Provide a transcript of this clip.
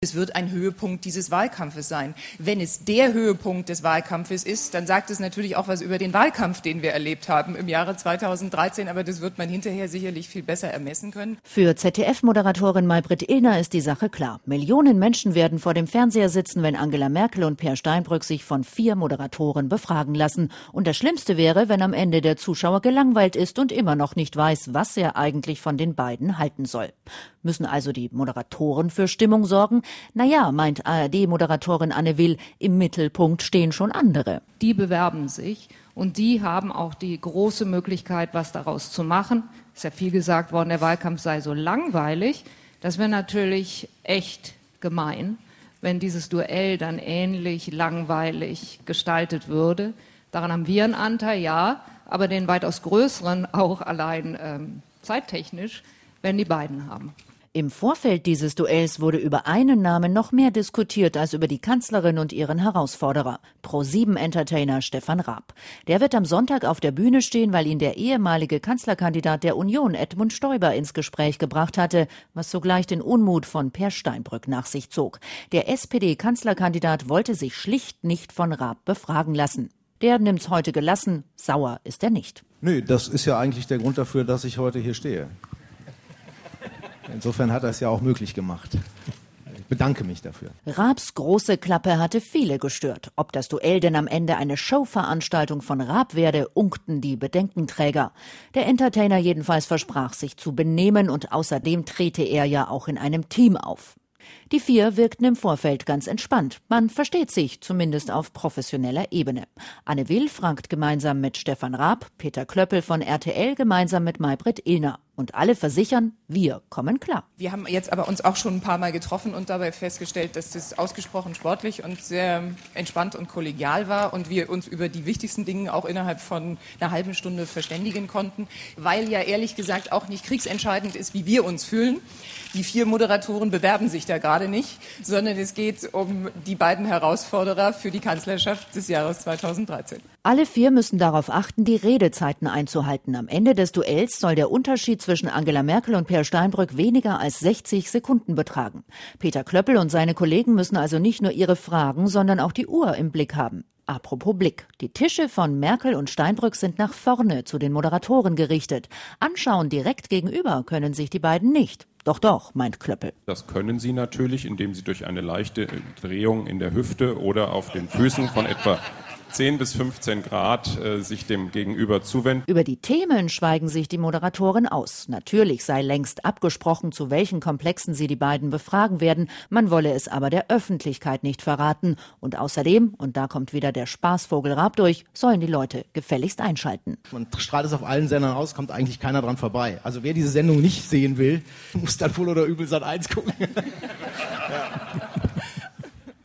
Es wird ein Höhepunkt dieses Wahlkampfes sein. Wenn es der Höhepunkt des Wahlkampfes ist, dann sagt es natürlich auch was über den Wahlkampf, den wir erlebt haben im Jahre 2013. Aber das wird man hinterher sicherlich viel besser ermessen können. Für ZDF-Moderatorin Maybrit Illner ist die Sache klar. Millionen Menschen werden vor dem Fernseher sitzen, wenn Angela Merkel und Peer Steinbrück sich von 4 Moderatoren befragen lassen. Und das Schlimmste wäre, wenn am Ende der Zuschauer gelangweilt ist und immer noch nicht weiß, was er eigentlich von den beiden halten soll. Müssen also die Moderatoren für Stimmung sorgen? Naja, meint ARD-Moderatorin Anne Will, im Mittelpunkt stehen schon andere. Die bewerben sich und die haben auch die große Möglichkeit, was daraus zu machen. Es ist ja viel gesagt worden, der Wahlkampf sei so langweilig. Das wäre natürlich echt gemein, wenn dieses Duell dann ähnlich langweilig gestaltet würde. Daran haben wir einen Anteil, ja, aber den weitaus größeren, auch allein zeittechnisch, werden die beiden haben. Im Vorfeld dieses Duells wurde über einen Namen noch mehr diskutiert als über die Kanzlerin und ihren Herausforderer, Pro7-Entertainer Stefan Raab. Der wird am Sonntag auf der Bühne stehen, weil ihn der ehemalige Kanzlerkandidat der Union, Edmund Stoiber, ins Gespräch gebracht hatte, was sogleich den Unmut von Peer Steinbrück nach sich zog. Der SPD-Kanzlerkandidat wollte sich schlicht nicht von Raab befragen lassen. Der nimmt's heute gelassen, sauer ist er nicht. Nö, das ist ja eigentlich der Grund dafür, dass ich heute hier stehe. Insofern hat er es ja auch möglich gemacht. Ich bedanke mich dafür. Raabs große Klappe hatte viele gestört. Ob das Duell denn am Ende eine Showveranstaltung von Raab werde, unkten die Bedenkenträger. Der Entertainer jedenfalls versprach, sich zu benehmen und außerdem trete er ja auch in einem Team auf. Die 4 wirkten im Vorfeld ganz entspannt. Man versteht sich, zumindest auf professioneller Ebene. Anne Will fragt gemeinsam mit Stefan Raab, Peter Klöppel von RTL gemeinsam mit Maybrit Illner. Und alle versichern, wir kommen klar. Wir haben jetzt aber uns auch schon ein paar Mal getroffen und dabei festgestellt, dass das ausgesprochen sportlich und sehr entspannt und kollegial war und wir uns über die wichtigsten Dinge auch innerhalb von einer halben Stunde verständigen konnten, weil ja ehrlich gesagt auch nicht kriegsentscheidend ist, wie wir uns fühlen. Die 4 Moderatoren bewerben sich da gerade nicht, sondern es geht um die beiden Herausforderer für die Kanzlerschaft des Jahres 2013. Alle 4 müssen darauf achten, die Redezeiten einzuhalten. Am Ende des Duells soll der Unterschied zwischen Angela Merkel und Peer Steinbrück weniger als 60 Sekunden betragen. Peter Klöppel und seine Kollegen müssen also nicht nur ihre Fragen, sondern auch die Uhr im Blick haben. Apropos Blick. Die Tische von Merkel und Steinbrück sind nach vorne zu den Moderatoren gerichtet. Anschauen direkt gegenüber können sich die beiden nicht. Doch, meint Klöppel. Das können Sie natürlich, indem Sie durch eine leichte Drehung in der Hüfte oder auf den Füßen von etwa 10 bis 15 Grad sich dem Gegenüber zuwenden. Über die Themen schweigen sich die Moderatoren aus. Natürlich sei längst abgesprochen, zu welchen Komplexen sie die beiden befragen werden. Man wolle es aber der Öffentlichkeit nicht verraten. Und außerdem, und da kommt wieder der Spaßvogel Raab durch, sollen die Leute gefälligst einschalten. Man strahlt es auf allen Sendern aus, kommt eigentlich keiner dran vorbei. Also wer diese Sendung nicht sehen will, muss dann wohl oder übel Sat.1 gucken. Ja.